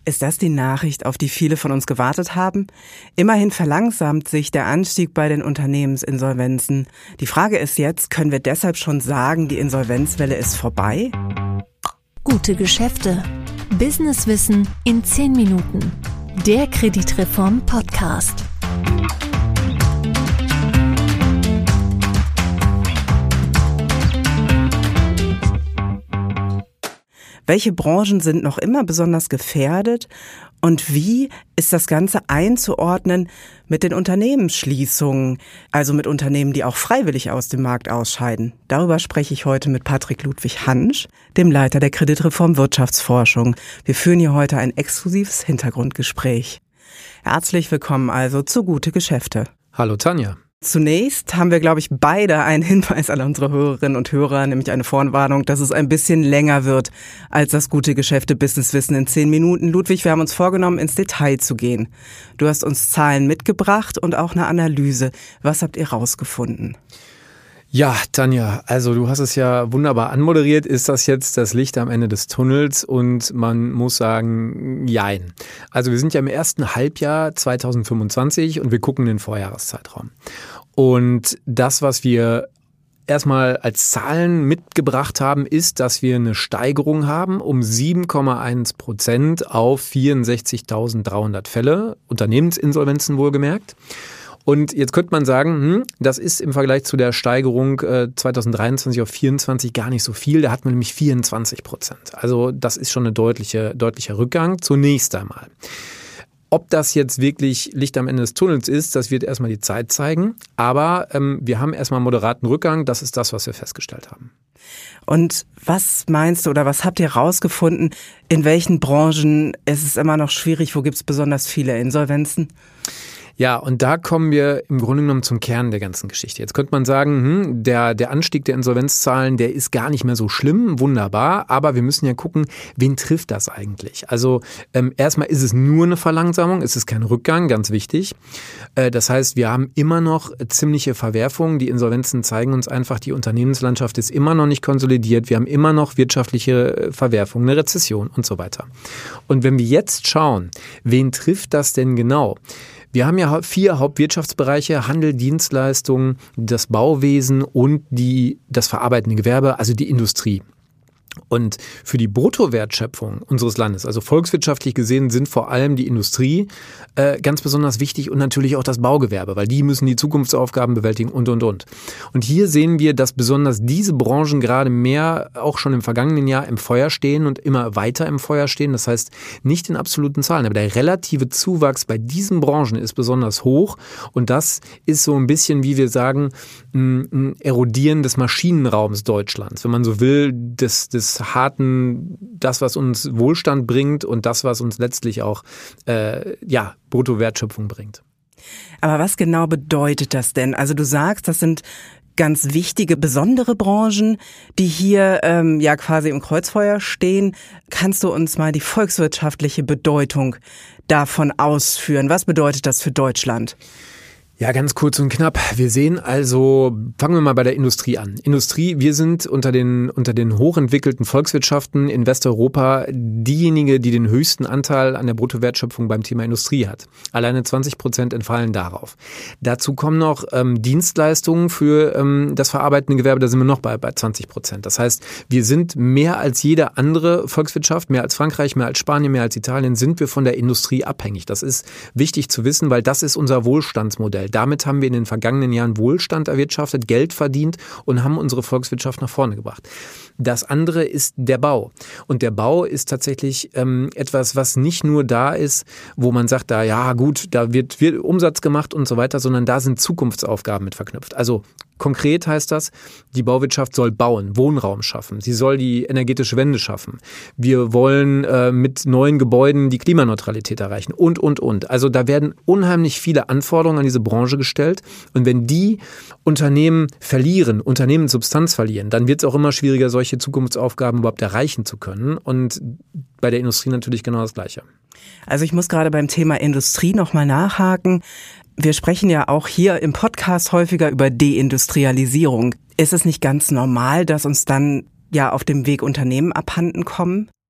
Ist das die Nachricht, auf die viele von uns gewartet haben? Immerhin verlangsamt sich der Anstieg bei den Unternehmensinsolvenzen. Die Frage ist jetzt, können wir deshalb schon sagen, die Insolvenzwelle ist vorbei? Gute Geschäfte. Businesswissen in 10 Minuten. Der Kreditreform-Podcast. Welche Branchen sind noch immer besonders gefährdet und wie ist das Ganze einzuordnen mit den Unternehmensschließungen, also mit Unternehmen, die auch freiwillig aus dem Markt ausscheiden? Darüber spreche ich heute mit Patrick Ludwig Hansch, dem Leiter der Kreditreform Wirtschaftsforschung. Wir führen hier heute ein exklusives Hintergrundgespräch. Herzlich willkommen also zu Gute Geschäfte. Hallo Tanja. Zunächst haben wir, glaube ich, beide einen Hinweis an unsere Hörerinnen und Hörer, nämlich eine Vorwarnung, dass es ein bisschen länger wird als das Gute Geschäfte Businesswissen in 10 Minuten. Ludwig, wir haben uns vorgenommen, ins Detail zu gehen. Du hast uns Zahlen mitgebracht und auch eine Analyse. Was habt ihr rausgefunden? Ja, Tanja, also du hast es ja wunderbar anmoderiert. Ist das jetzt das Licht am Ende des Tunnels? Und man muss sagen, jein. Also wir sind ja im ersten Halbjahr 2025 und wir gucken in den Vorjahreszeitraum. Und das, was wir erstmal als Zahlen mitgebracht haben, ist, dass wir eine Steigerung haben um 7,1% auf 64.300 Fälle, Unternehmensinsolvenzen wohlgemerkt. Und jetzt könnte man sagen, das ist im Vergleich zu der Steigerung 2023 auf 24 gar nicht so viel. Da hat man nämlich 24%. Also das ist schon ein deutlicher Rückgang zunächst einmal. Ob das jetzt wirklich Licht am Ende des Tunnels ist, das wird erstmal die Zeit zeigen. Aber wir haben erstmal einen moderaten Rückgang. Das ist das, was wir festgestellt haben. Und was meinst du oder was habt ihr rausgefunden? In welchen Branchen ist es immer noch schwierig? Wo gibt es besonders viele Insolvenzen? Ja, und da kommen wir im Grunde genommen zum Kern der ganzen Geschichte. Jetzt könnte man sagen, der Anstieg der Insolvenzzahlen, der ist gar nicht mehr so schlimm, wunderbar, aber wir müssen ja gucken, wen trifft das eigentlich? Also erstmal ist es nur eine Verlangsamung, es ist kein Rückgang, ganz wichtig. Das heißt, wir haben immer noch ziemliche Verwerfungen. Die Insolvenzen zeigen uns einfach, die Unternehmenslandschaft ist immer noch nicht konsolidiert. Wir haben immer noch wirtschaftliche Verwerfungen, eine Rezession und so weiter. Und wenn wir jetzt schauen, wen trifft das denn genau? Wir haben ja 4 Hauptwirtschaftsbereiche, Handel, Dienstleistungen, das Bauwesen und das verarbeitende Gewerbe, also die Industrie. Und für die Bruttowertschöpfung unseres Landes, also volkswirtschaftlich gesehen, sind vor allem die Industrie ganz besonders wichtig und natürlich auch das Baugewerbe, weil die müssen die Zukunftsaufgaben bewältigen und. Und hier sehen wir, dass besonders diese Branchen gerade mehr auch schon im vergangenen Jahr im Feuer stehen und immer weiter im Feuer stehen. Das heißt, nicht in absoluten Zahlen, aber der relative Zuwachs bei diesen Branchen ist besonders hoch und das ist so ein bisschen, wie wir sagen, ein Erodieren des Maschinenraums Deutschlands, wenn man so will, des harten, das, was uns Wohlstand bringt und das, was uns letztlich auch Bruttowertschöpfung bringt. Aber was genau bedeutet das denn? Also du sagst, das sind ganz wichtige, besondere Branchen, die hier quasi im Kreuzfeuer stehen. Kannst du uns mal die volkswirtschaftliche Bedeutung davon ausführen? Was bedeutet das für Deutschland? Ja, ganz kurz und knapp. Wir sehen also, fangen wir mal bei der Industrie an. Industrie, wir sind unter den hochentwickelten Volkswirtschaften in Westeuropa diejenige, die den höchsten Anteil an der Bruttowertschöpfung beim Thema Industrie hat. Alleine 20% entfallen darauf. Dazu kommen noch Dienstleistungen für das verarbeitende Gewerbe, da sind wir noch bei 20%. Das heißt, wir sind mehr als jede andere Volkswirtschaft, mehr als Frankreich, mehr als Spanien, mehr als Italien, sind wir von der Industrie abhängig. Das ist wichtig zu wissen, weil das ist unser Wohlstandsmodell. Damit haben wir in den vergangenen Jahren Wohlstand erwirtschaftet, Geld verdient und haben unsere Volkswirtschaft nach vorne gebracht. Das andere ist der Bau. Und der Bau ist tatsächlich etwas, was nicht nur da ist, wo man sagt, da wird Umsatz gemacht und so weiter, sondern da sind Zukunftsaufgaben mit verknüpft. Also konkret heißt das, die Bauwirtschaft soll bauen, Wohnraum schaffen. Sie soll die energetische Wende schaffen. Wir wollen mit neuen Gebäuden die Klimaneutralität erreichen und. Also da werden unheimlich viele Anforderungen an diese Branche gestellt. Und wenn die Unternehmen verlieren, Unternehmenssubstanz verlieren, dann wird es auch immer schwieriger, solche Zukunftsaufgaben überhaupt erreichen zu können. Und bei der Industrie natürlich genau das Gleiche. Also ich muss gerade beim Thema Industrie nochmal nachhaken. Wir sprechen ja auch hier im Podcast häufiger über Deindustrialisierung. Ist es nicht ganz normal, dass uns dann ja auf dem Weg Unternehmen abhanden kommen?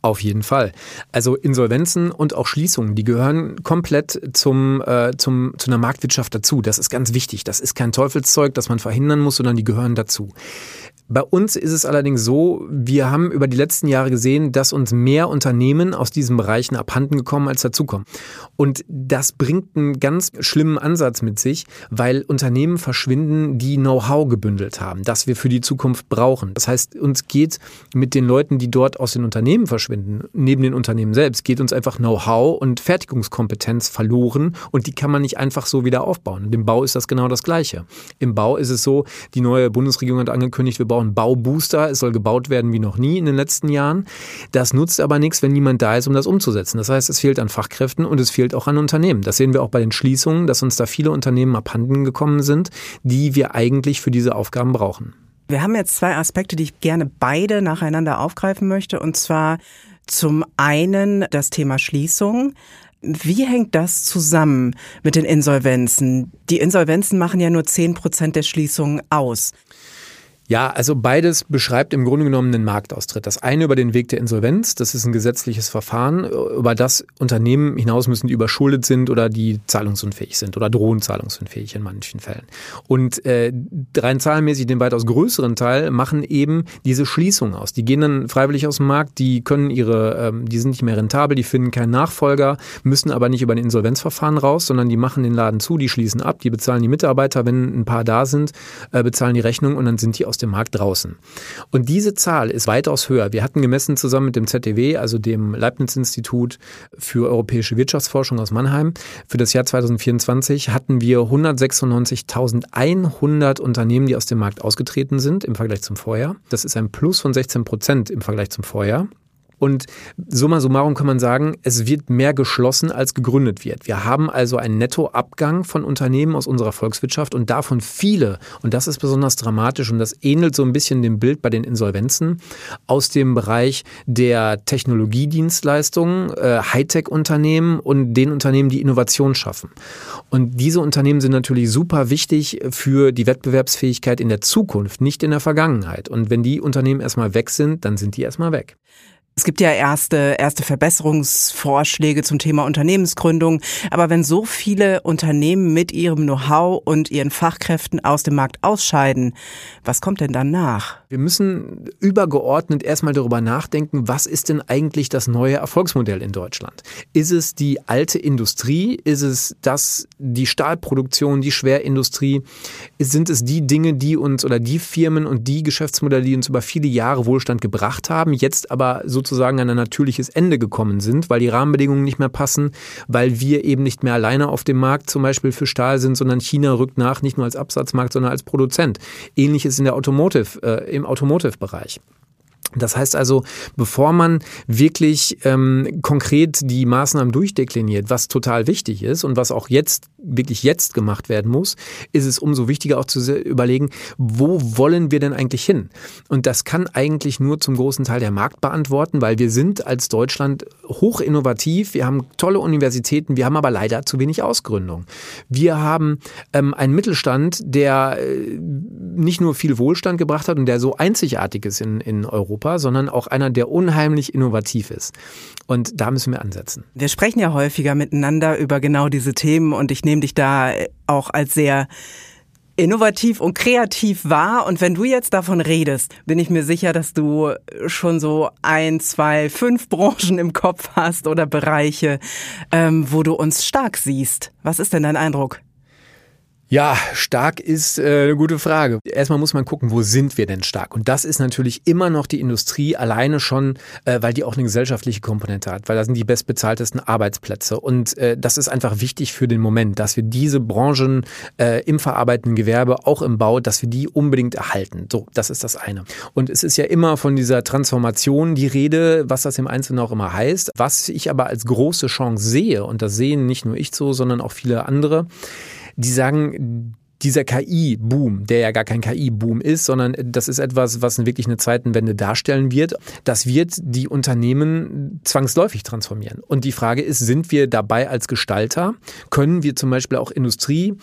Auf jeden Fall. Also Insolvenzen und auch Schließungen, die gehören komplett zu einer Marktwirtschaft dazu. Das ist ganz wichtig. Das ist kein Teufelszeug, das man verhindern muss, sondern die gehören dazu. Bei uns ist es allerdings so, wir haben über die letzten Jahre gesehen, dass uns mehr Unternehmen aus diesen Bereichen abhanden gekommen als dazukommen. Und das bringt einen ganz schlimmen Ansatz mit sich, weil Unternehmen verschwinden, die Know-how gebündelt haben, das wir für die Zukunft brauchen. Das heißt, uns geht mit den Leuten, die dort aus den Unternehmen verschwinden, neben den Unternehmen selbst, geht uns einfach Know-how und Fertigungskompetenz verloren und die kann man nicht einfach so wieder aufbauen. Im Bau ist das genau das Gleiche. Im Bau ist es so, die neue Bundesregierung hat angekündigt, wir bauen Baubooster, es soll gebaut werden wie noch nie in den letzten Jahren. Das nutzt aber nichts, wenn niemand da ist, um das umzusetzen. Das heißt, es fehlt an Fachkräften und es fehlt auch an Unternehmen. Das sehen wir auch bei den Schließungen, dass uns da viele Unternehmen abhanden gekommen sind, die wir eigentlich für diese Aufgaben brauchen. Wir haben jetzt zwei Aspekte, die ich gerne beide nacheinander aufgreifen möchte. Und zwar zum einen das Thema Schließung. Wie hängt das zusammen mit den Insolvenzen? Die Insolvenzen machen ja nur 10% der Schließungen aus. Ja, also beides beschreibt im Grunde genommen einen Marktaustritt. Das eine über den Weg der Insolvenz, das ist ein gesetzliches Verfahren, über das Unternehmen hinaus müssen, die überschuldet sind oder die zahlungsunfähig sind oder drohen zahlungsunfähig in manchen Fällen. Und rein zahlenmäßig den weitaus größeren Teil machen eben diese Schließungen aus. Die gehen dann freiwillig aus dem Markt, die können die sind nicht mehr rentabel, die finden keinen Nachfolger, müssen aber nicht über ein Insolvenzverfahren raus, sondern die machen den Laden zu, die schließen ab, die bezahlen die Mitarbeiter, wenn ein paar da sind, bezahlen die Rechnung und dann sind die aus dem Markt draußen. Und diese Zahl ist weitaus höher. Wir hatten gemessen zusammen mit dem ZDW, also dem Leibniz-Institut für europäische Wirtschaftsforschung aus Mannheim, für das Jahr 2024 hatten wir 196.100 Unternehmen, die aus dem Markt ausgetreten sind im Vergleich zum Vorjahr. Das ist ein Plus von 16% im Vergleich zum Vorjahr. Und summa summarum kann man sagen, es wird mehr geschlossen, als gegründet wird. Wir haben also einen Nettoabgang von Unternehmen aus unserer Volkswirtschaft und davon viele, und das ist besonders dramatisch und das ähnelt so ein bisschen dem Bild bei den Insolvenzen, aus dem Bereich der Technologiedienstleistungen, Hightech-Unternehmen und den Unternehmen, die Innovation schaffen. Und diese Unternehmen sind natürlich super wichtig für die Wettbewerbsfähigkeit in der Zukunft, nicht in der Vergangenheit. Und wenn die Unternehmen erstmal weg sind, dann sind die erstmal weg. Es gibt ja erste Verbesserungsvorschläge zum Thema Unternehmensgründung. Aber wenn so viele Unternehmen mit ihrem Know-how und ihren Fachkräften aus dem Markt ausscheiden, was kommt denn dann nach? Wir müssen übergeordnet erstmal darüber nachdenken, was ist denn eigentlich das neue Erfolgsmodell in Deutschland? Ist es die alte Industrie? Ist es die Stahlproduktion, die Schwerindustrie? Sind es die Dinge, die uns oder die Firmen und die Geschäftsmodelle, die uns über viele Jahre Wohlstand gebracht haben, jetzt aber sozusagen an ein natürliches Ende gekommen sind, weil die Rahmenbedingungen nicht mehr passen, weil wir eben nicht mehr alleine auf dem Markt zum Beispiel für Stahl sind, sondern China rückt nach, nicht nur als Absatzmarkt, sondern als Produzent. Ähnliches in der im Automotive-Bereich. Das heißt also, bevor man wirklich konkret die Maßnahmen durchdekliniert, was total wichtig ist und was auch jetzt gemacht werden muss, ist es umso wichtiger auch zu überlegen, wo wollen wir denn eigentlich hin? Und das kann eigentlich nur zum großen Teil der Markt beantworten, weil wir sind als Deutschland hoch innovativ, wir haben tolle Universitäten, wir haben aber leider zu wenig Ausgründung. Wir haben einen Mittelstand, der nicht nur viel Wohlstand gebracht hat und der so einzigartig ist in Europa, sondern auch einer, der unheimlich innovativ ist. Und da müssen wir ansetzen. Wir sprechen ja häufiger miteinander über genau diese Themen und ich nehme dich da auch als sehr innovativ und kreativ wahr. Und wenn du jetzt davon redest, bin ich mir sicher, dass du schon so 1, 2, 5 Branchen im Kopf hast oder Bereiche, wo du uns stark siehst. Was ist denn dein Eindruck? Ja, stark ist eine gute Frage. Erstmal muss man gucken, wo sind wir denn stark? Und das ist natürlich immer noch die Industrie, alleine schon, weil die auch eine gesellschaftliche Komponente hat, weil da sind die bestbezahltesten Arbeitsplätze. Und das ist einfach wichtig für den Moment, dass wir diese Branchen im verarbeitenden Gewerbe, auch im Bau, dass wir die unbedingt erhalten. So, das ist das eine. Und es ist ja immer von dieser Transformation die Rede, was das im Einzelnen auch immer heißt. Was ich aber als große Chance sehe, und das sehen nicht nur ich so, sondern auch viele andere, die sagen, dieser KI-Boom, der ja gar kein KI-Boom ist, sondern das ist etwas, was wirklich eine Zeitenwende darstellen wird, das wird die Unternehmen zwangsläufig transformieren. Und die Frage ist, sind wir dabei als Gestalter? Können wir zum Beispiel auch Industrie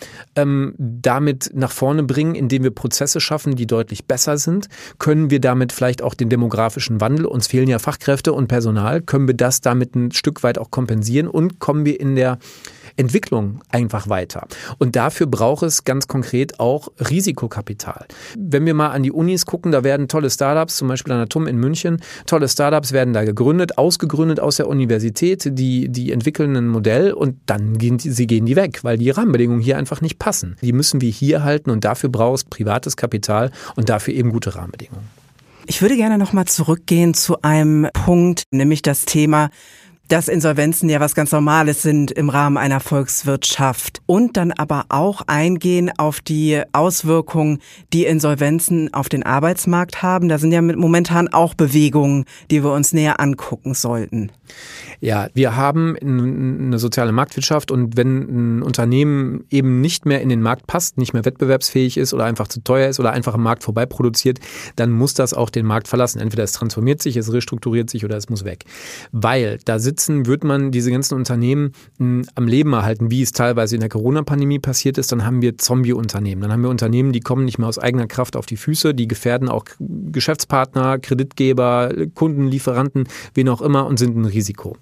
damit nach vorne bringen, indem wir Prozesse schaffen, die deutlich besser sind? Können wir damit vielleicht auch den demografischen Wandel, uns fehlen ja Fachkräfte und Personal, können wir das damit ein Stück weit auch kompensieren und kommen wir in der Entwicklung einfach weiter. Und dafür braucht es ganz konkret auch Risikokapital. Wenn wir mal an die Unis gucken, da werden tolle Startups, zum Beispiel an der TUM in München, tolle Startups werden da gegründet, ausgegründet aus der Universität, die entwickeln ein Modell und dann gehen die weg, weil die Rahmenbedingungen hier einfach nicht passen. Die müssen wir hier halten und dafür braucht es privates Kapital und dafür eben gute Rahmenbedingungen. Ich würde gerne nochmal zurückgehen zu einem Punkt, nämlich das Thema, dass Insolvenzen ja was ganz Normales sind im Rahmen einer Volkswirtschaft und dann aber auch eingehen auf die Auswirkungen, die Insolvenzen auf den Arbeitsmarkt haben. Da sind ja momentan auch Bewegungen, die wir uns näher angucken sollten. Ja, wir haben eine soziale Marktwirtschaft und wenn ein Unternehmen eben nicht mehr in den Markt passt, nicht mehr wettbewerbsfähig ist oder einfach zu teuer ist oder einfach am Markt vorbei produziert, dann muss das auch den Markt verlassen. Entweder es transformiert sich, es restrukturiert sich oder es muss weg. Weil da wird man diese ganzen Unternehmen am Leben erhalten, wie es teilweise in der Corona-Pandemie passiert ist, dann haben wir Zombie-Unternehmen. Dann haben wir Unternehmen, die kommen nicht mehr aus eigener Kraft auf die Füße, die gefährden auch Geschäftspartner, Kreditgeber, Kunden, Lieferanten, wen auch immer und sind ein Risiko.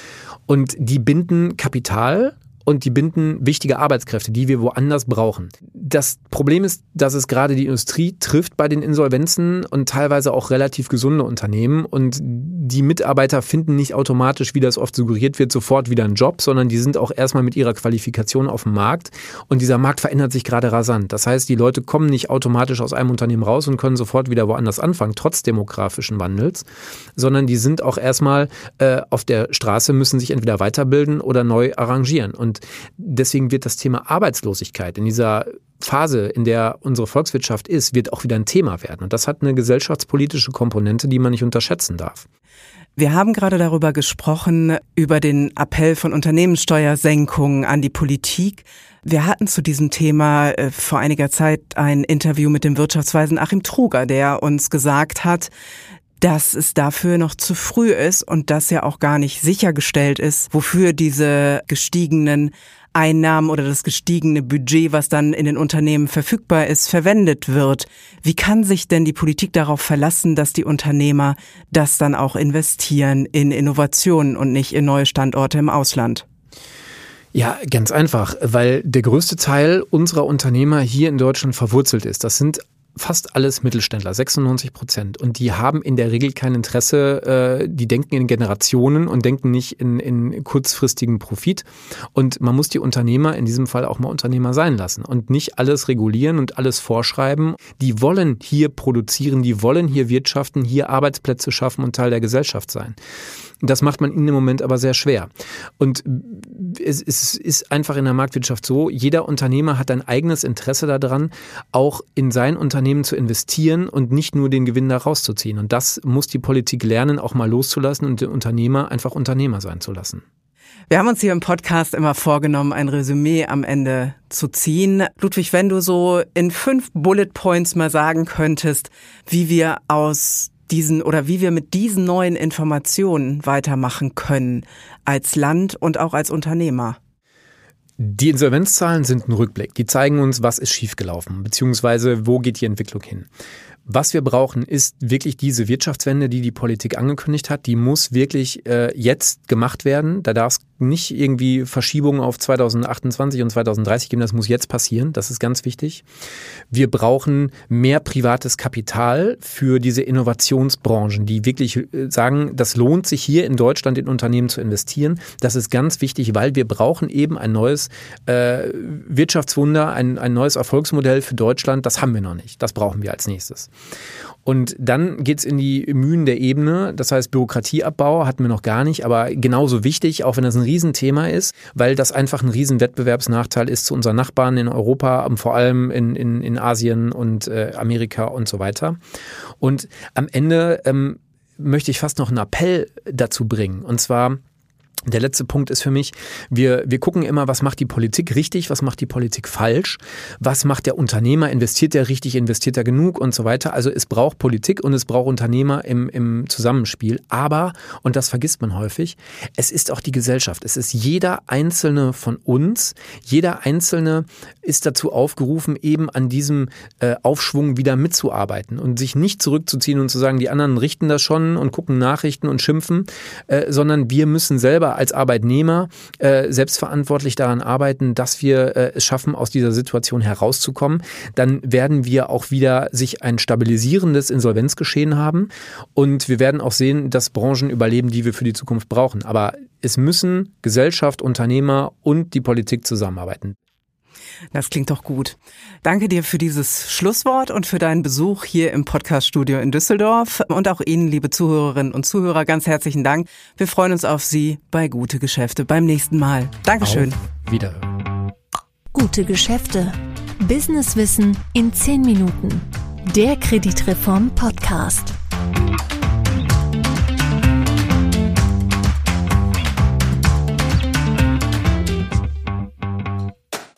Und die binden Kapital und die binden wichtige Arbeitskräfte, die wir woanders brauchen. Das Problem ist, dass es gerade die Industrie trifft bei den Insolvenzen und teilweise auch relativ gesunde Unternehmen und die Mitarbeiter finden nicht automatisch, wie das oft suggeriert wird, sofort wieder einen Job, sondern die sind auch erstmal mit ihrer Qualifikation auf dem Markt und dieser Markt verändert sich gerade rasant. Das heißt, die Leute kommen nicht automatisch aus einem Unternehmen raus und können sofort wieder woanders anfangen, trotz demografischen Wandels, sondern die sind auch erstmal auf der Straße, müssen sich entweder weiterbilden oder neu arrangieren. Und deswegen wird das Thema Arbeitslosigkeit in dieser Phase, in der unsere Volkswirtschaft ist, wird auch wieder ein Thema werden. Und das hat eine gesellschaftspolitische Komponente, die man nicht unterschätzen darf. Wir haben gerade darüber gesprochen, über den Appell von Unternehmenssteuersenkungen an die Politik. Wir hatten zu diesem Thema vor einiger Zeit ein Interview mit dem Wirtschaftsweisen Achim Truger, der uns gesagt hat, dass es dafür noch zu früh ist und dass ja auch gar nicht sichergestellt ist, wofür diese gestiegenen Einnahmen oder das gestiegene Budget, was dann in den Unternehmen verfügbar ist, verwendet wird. Wie kann sich denn die Politik darauf verlassen, dass die Unternehmer das dann auch investieren in Innovationen und nicht in neue Standorte im Ausland? Ja, ganz einfach, weil der größte Teil unserer Unternehmer hier in Deutschland verwurzelt ist. Das sind fast alles Mittelständler, 96%. Und die haben in der Regel kein Interesse, die denken in Generationen und denken nicht in kurzfristigen Profit. Und man muss die Unternehmer in diesem Fall auch mal Unternehmer sein lassen und nicht alles regulieren und alles vorschreiben. Die wollen hier produzieren, die wollen hier wirtschaften, hier Arbeitsplätze schaffen und Teil der Gesellschaft sein. Das macht man ihnen im Moment aber sehr schwer. Und es ist einfach in der Marktwirtschaft so, jeder Unternehmer hat ein eigenes Interesse daran, auch in sein Unternehmen zu investieren und nicht nur den Gewinn da rauszuziehen. Und das muss die Politik lernen, auch mal loszulassen und den Unternehmer einfach Unternehmer sein zu lassen. Wir haben uns hier im Podcast immer vorgenommen, ein Resümee am Ende zu ziehen. Ludwig, wenn du so in 5 Bullet Points mal sagen könntest, wie wir mit diesen neuen Informationen weitermachen können als Land und auch als Unternehmer. Die Insolvenzzahlen sind ein Rückblick. Die zeigen uns, was ist schiefgelaufen, beziehungsweise wo geht die Entwicklung hin. Was wir brauchen, ist wirklich diese Wirtschaftswende, die die Politik angekündigt hat. Die muss wirklich jetzt gemacht werden. Da darf es nicht irgendwie Verschiebungen auf 2028 und 2030 geben. Das muss jetzt passieren. Das ist ganz wichtig. Wir brauchen mehr privates Kapital für diese Innovationsbranchen, die wirklich sagen, das lohnt sich hier in Deutschland in Unternehmen zu investieren. Das ist ganz wichtig, weil wir brauchen eben ein neues Wirtschaftswunder, ein neues Erfolgsmodell für Deutschland. Das haben wir noch nicht. Das brauchen wir als nächstes. Und dann geht's in die Mühen der Ebene, das heißt Bürokratieabbau hatten wir noch gar nicht, aber genauso wichtig, auch wenn das ein Riesenthema ist, weil das einfach ein Riesenwettbewerbsnachteil ist zu unseren Nachbarn in Europa, vor allem in Asien und Amerika und so weiter. Und am Ende möchte ich fast noch einen Appell dazu bringen, und zwar Der letzte Punkt ist für mich, wir gucken immer, was macht die Politik richtig, was macht die Politik falsch, was macht der Unternehmer, investiert der richtig, investiert er genug und so weiter. Also es braucht Politik und es braucht Unternehmer im Zusammenspiel. Aber, und das vergisst man häufig, es ist auch die Gesellschaft. Es ist jeder Einzelne von uns, jeder Einzelne ist dazu aufgerufen, eben an diesem Aufschwung wieder mitzuarbeiten und sich nicht zurückzuziehen und zu sagen, die anderen richten das schon und gucken Nachrichten und schimpfen, sondern wir müssen selber als Arbeitnehmer selbstverantwortlich daran arbeiten, dass wir es schaffen, aus dieser Situation herauszukommen. Dann werden wir auch wieder sich ein stabilisierendes Insolvenzgeschehen haben und wir werden auch sehen, dass Branchen überleben, die wir für die Zukunft brauchen. Aber es müssen Gesellschaft, Unternehmer und die Politik zusammenarbeiten. Das klingt doch gut. Danke dir für dieses Schlusswort und für deinen Besuch hier im Podcast-Studio in Düsseldorf. Und auch Ihnen, liebe Zuhörerinnen und Zuhörer, ganz herzlichen Dank. Wir freuen uns auf Sie bei Gute Geschäfte beim nächsten Mal. Dankeschön. Auf Wiederhören. Gute Geschäfte. Businesswissen in 10 Minuten. Der Kreditreform Podcast.